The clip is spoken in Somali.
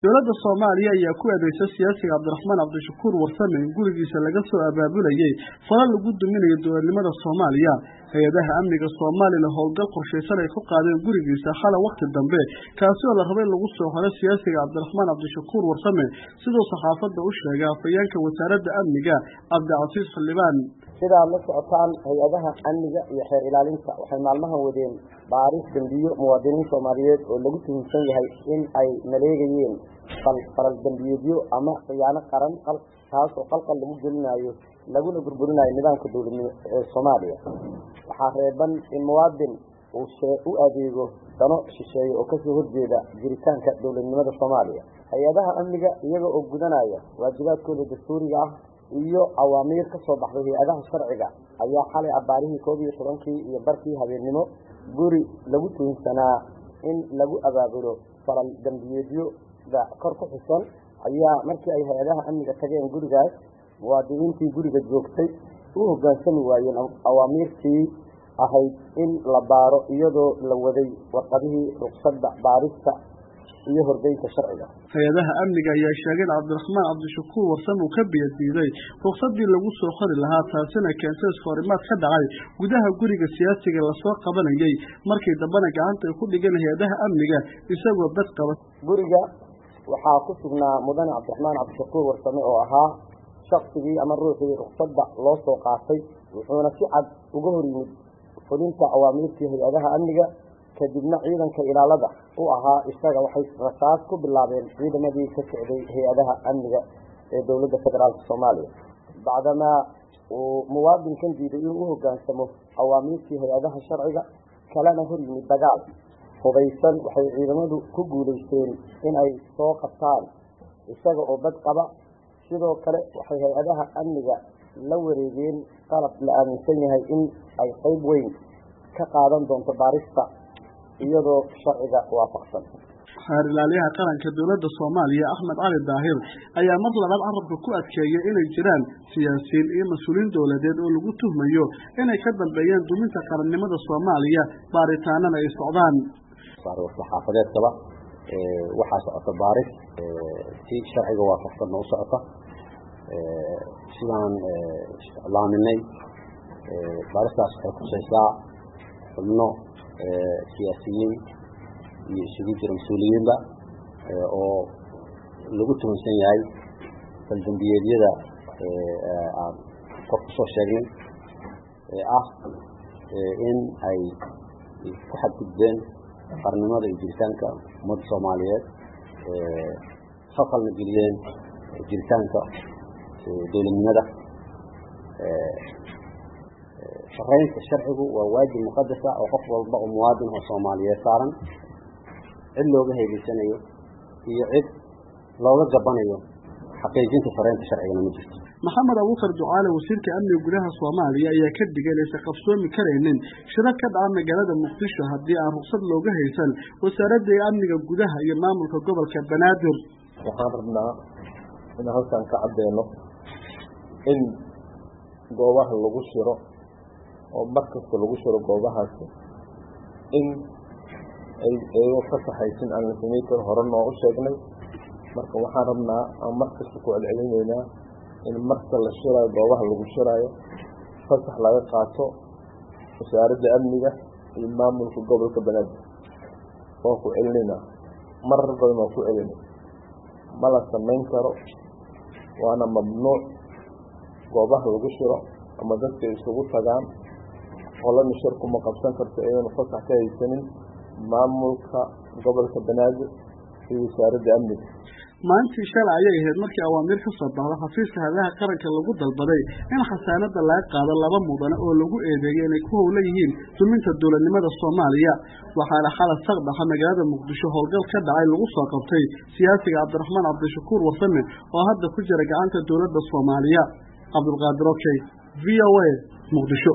dowladda Soomaaliya ayaa ku adeegsay siyaasiga Cabdiraxmaan Cabdishakuur Warsame in gurigiisa laga soo abaabulayay falal lagu duminayo dowladnimada Soomaaliya. Hay'adaha amniga Soomaaliya howlgal qorsheysan ay ku qaadeen gurigiisa xal waqti dambe kaasi oo la rabay lagu soo xiro siyaasiga Cabdiraxmaan Cabdishakuur Warsame sidoo saxaafadda u sheegay afayeenka wasaaradda amniga Cabdicasiis Xildhibaan. sida la socotaan hay'adaha amniga iyo xeer ilaalinta waxay maalmahan wadeen baaris dambiyo muwaadiniin Soomaaliyeed oo lagu tuhunsan yahay in ay maleegayeen falal dambiyeedyo ama khiyaano qaran taas oo qalqal lagu gelinayo laguna burburinayo nidaamka dowladnimo ee Soomaaliya. waxaa reeban in muwaadin uu u adeego dano shisheeye oo ka soo horjeeda jiritaanka dowladnimada Soomaaliya. hay'adaha amniga iyaga oo gudanaya waajibaadkooda dastuuriga ah iyo awaamiir ka soo baxday hay'adaha sharciga ayaa xalay abaarihii 11 iyo barkii habeenimo guri lagu tuhunsanaa in lagu abaabulo falal dambiyeedyo kor ku xusan ayaa markii ay hay'adaha amniga tageen gurigaas muwaadiniintii guriga joogtay u hoggaansami waayeen awaamiirtii ahayd in la baaro iyadoo la waday warqadihii ruqsadda baarista iyo hordeynta sharciga. hay'adaha amniga ayaa sheegay in Cabdiraxmaan Cabdishakuur Warsame uu ka biyadiiday ruqsaddii lagu soo xiri lahaa taasina keentay iskahorimaad ka dhacay gudaha guriga siyaasiga la soo qabanayay markii dambana gacanta ay ku dhigeen hay'adaha amniga isagoo bad qaba. guriga waxaa ku sugnaa mudane Cabdiraxmaan Cabdishakuur Warsame oo ahaa shakhsigii ama ruuxii ruqsadda loo soo qaatay wuxuuna si cad uga hor yimid fulinta awaamiirtii hay'adaha amniga kadibna ciidanka ilaalada u ahaa isaga waxay rasaas ku bilaabeen ciidamadii ka socday hay'adaha amniga ee dowladda federaalka Soomaaliya. bacdama uu muwaadinkan diiday inuu u hoggaansamo awaamiirtii hay'adaha sharciga kalena hor yimid dagaal hubaysan waxay ciidamadu ku guuleysteen in ay soo qabtaan isaga oo bad qaba. sidoo kale waxay hay'adaha amniga la wareegeen qalab la aaminsan yahay in ay qayb weyn ka qaadan doonto baarista iyadoo sharciga waafaqsan. xeer ilaaliyaha qaranka dowladda Soomaaliya Axmed Cali Daahir ayaa mar labaad carabka ku adkeeyay inay jiraan siyaasiyiin iyo mas'uuliyiin dowladeed oo lagu tuhmayo inay ka dambeeyeen duminta qarannimada Soomaaliya baaritaanana ay socdaan. saxaafadeedkaba waxaa socota baaris si sharciga waafaqsan oo socota sidaan laaminay baaristaas waxay khusaysaa xubno siyaasiyiin iyo isugu jira mas'uuliyiinba oo lagu tuhunsan yahay dambiyeedyada aan kor ku soo sheegnay in ay ku xadgudbeen qarnimada iyo jiritaanka ummadda Soomaaliyeed khalkhal geliyeen jiritaanka dowladnimada. shaqeynta sharcigu waa waajib muqadas ah oo qof walba oo muwaadin oo Soomaaliyeed saaran cid looga heegaysanayo iyo cid looga gabanayo xaqiijinta shaqeynta sharciga ma jirto. Maxamed Abuukar Ducaale wasiirka amniga gudaha Soomaaliya ayaa ka digay in ay qabsoomi kareenin shirka ka dhaca magaalada Muqdisho haddii aan ruqsad looga haysan wasaaradda amniga gudaha iyo maamulka gobolka Banaadir. waxaan rabnaa in halkan ka cadeeno in goobaha lagu shiro oo markasta lagu shiro goobahaas in ay ka saxaysan aan la sameyn karo hore noo u sheegnay. marka waxaan rabnaa aan markasta ku celcelinaynaa in marka la shirayo goobaha lagu shirayo fasax laga qaato wasaaradda amniga iyo maamulka gobolka Banaadir. oo ku celinaynaa marar badan oo ku celinay ma la sameyn karo waana mamnuuc goobaha lagu shiro ama dadka isugu tagaan qolana shir kuma qabsan karto ayaan fasax ka haysanin maamulka gobolka Banaadir iyo wasaaradda amniga. maantii shalay ayay ahayd markii awaamiir ka soo baxday xafiiska hay'adaha qaranka lagu dalbaday in xasaanada laga qaado laba mudane oo lagu eedeeyay inay ku howlan yihiin duminta dowladnimada Soomaaliya. waxaana xalay saqbaxa magaalada Muqdisho howlgal ka dhacay lagu soo qabtay siyaasiga Cabdiraxmaan Cabdishakuur Warsame oo hadda ku jira gacanta dowladda Soomaaliya. Cabdulqaadir VOA Muqdisho.